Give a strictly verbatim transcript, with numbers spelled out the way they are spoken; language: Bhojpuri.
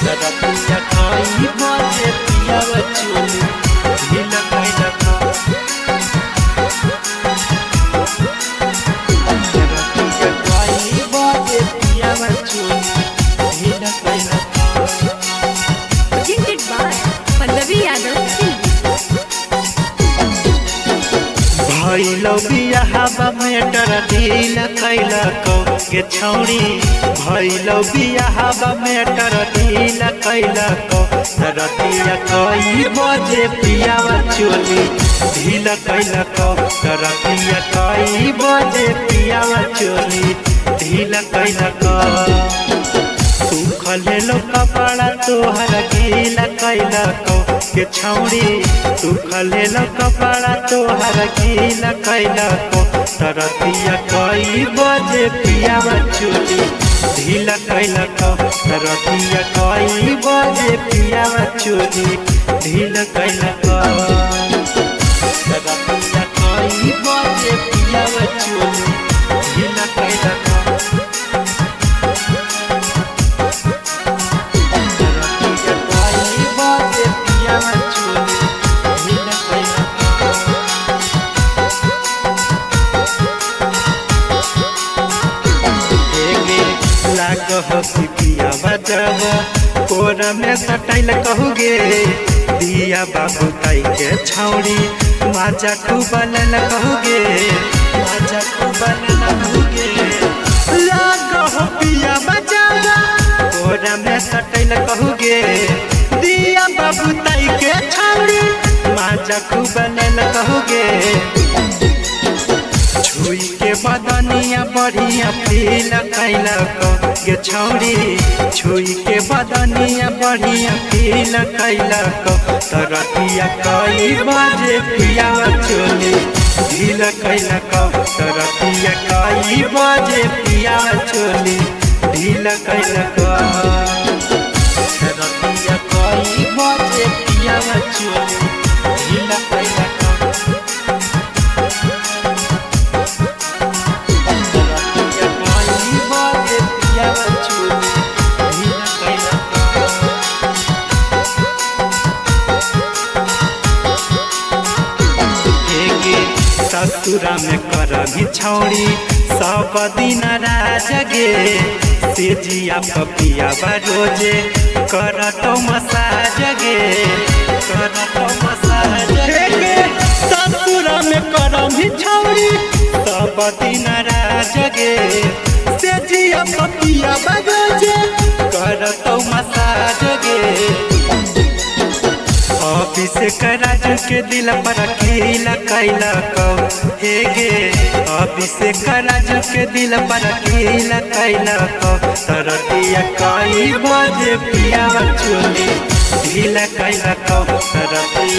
रतिया कई बजे पियावा चोली ढीला कइला का रतिया कई बजे पियावा चोली ढीला कइला का Presented by Pallavi Yadav Singh. भइलो बियाहवा में डर ढीला कइला को के छौड़ी भइलो बियाहवा में डर ढीला कइला को रतिया कई बजे पियावा चोली ढीला कइला को रतिया कई बजे पियावा चोली ढीला कइला को सुख लेलो कपड़ा तोहर गीला कइला को के छौड़ी सुख लेलो कपड़ा तोहर गीला कइला को रतिया कई बजे पियावा चोली ढीला कइला को रतिया कई बजे पियावा चोली ढीला कइला को रतिया कई बजे पियावा चोली ढीला कइला को हसी पिया बजाव कोरा में सटाइल कहूगे दिया बाबू ताई के छौड़ी माजा खूबल न कहूगे माजा खूबल न कहूगे लागो पिया बजाव कोरा में सटाइल कहूगे दिया बाबू ताई के छौड़ी माजा खूबल न कहूगे छुई के बदनिया बढ़िया फील कैला को गे छौड़ी छुई के बदनिया बढ़िया फील कैला को रतिया कई बजे पियावा चोली ढीला कैला को रतिया कई बजे पियावा चोली ढीला कैला को रतिया कई बजे पियावा चोली ढीला कैला को ससुरा में करभी छौड़ी सब दिन राजगे सेजिया पपिया रोजे करतो मसाज गे करतो मसाज गे ससुरा में करभी छौड़ी सब दिन राजगे सेजिया पपिया रोजे करतो मसाज गे अभिषेक राजू के दिल पर खीला कैला को हे गे अभिषेक राजू के दिल पर खीला कैला को रतिया कई बजे पियावा चोली ढीला कैला को रतिया